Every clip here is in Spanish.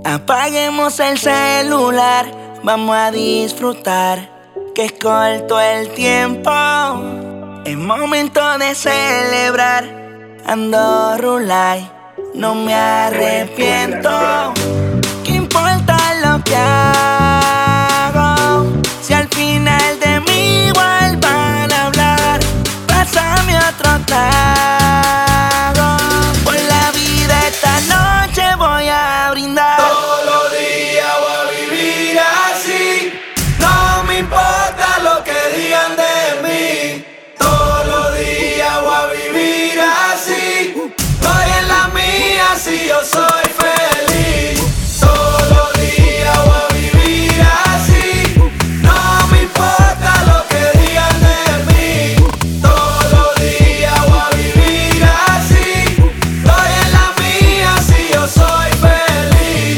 Apaguemos el celular, vamos a disfrutar, que es corto el tiempo. Es momento de celebrar. Ando rulay, no me arrepiento. ¿Qué importa lo que hago? Si al final de mí igual van a hablar. Pásame otro trago. Por la vida esta noche voy a brindar. Todos los días voy a vivir así. No me importa lo que digan de mí. Todos los días voy a vivir así. Estoy en la mía si yo soy feliz. Todos los días voy a vivir así. No me importa lo que digan de mí. Todos los días voy a vivir así. Estoy en la mía si yo soy feliz.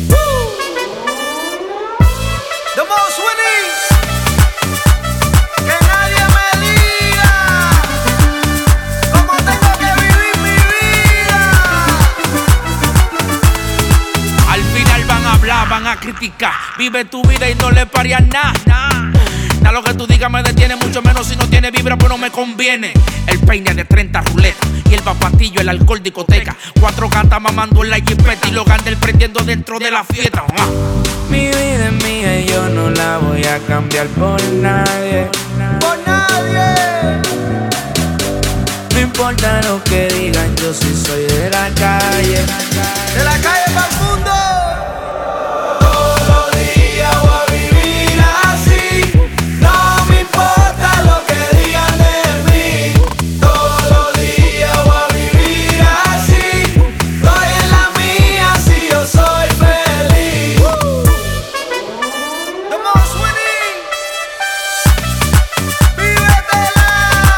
The most winning. Que nadie me diga cómo tengo que vivir mi vida. Al final van a hablar, van a criticar. Vive tu vida y no le pares nada. Nada lo que tú digas me detiene, mucho menos si no tiene vibra, pues no me conviene. El peine de 30 ruletas y el papatillo, el alcohol discoteca. 4 gatas mamando en la jipeta y los gandel prendiendo dentro de la fiesta. Mi vida es mía y yo no la voy a cambiar por nadie. Por nadie. No importa lo que digan, yo sí soy de la calle. De la calle para el mundo. Todos los días voy a vivir así. No me importa lo que digan de mí. Todos los días voy a vivir así. Estoy en la mía si yo soy feliz. The most winning. Vívetela,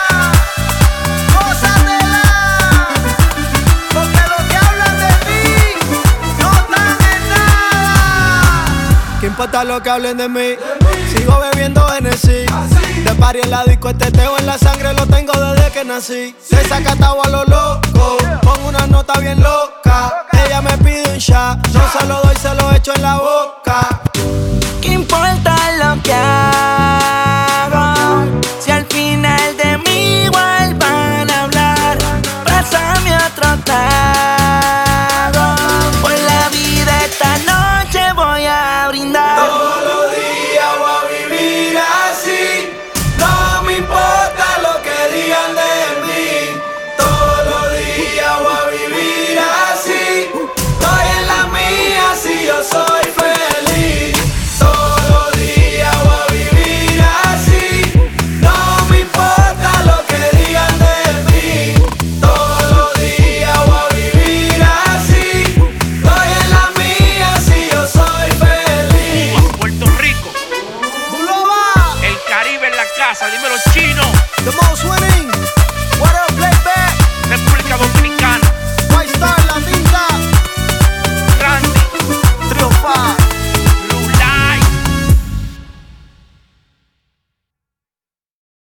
gózatela, porque lo que hablan de mí no están en nada. ¿Qué importa lo que hablen de mí? Sigo bebiendo Hennessy. De party en la disco, este teteo en la sangre lo tengo desde que nací. Desacatado a lo loco, con una nota bien loca. Ella me pide un shot, no se lo doy, se lo echo en la boca. ¿Qué importa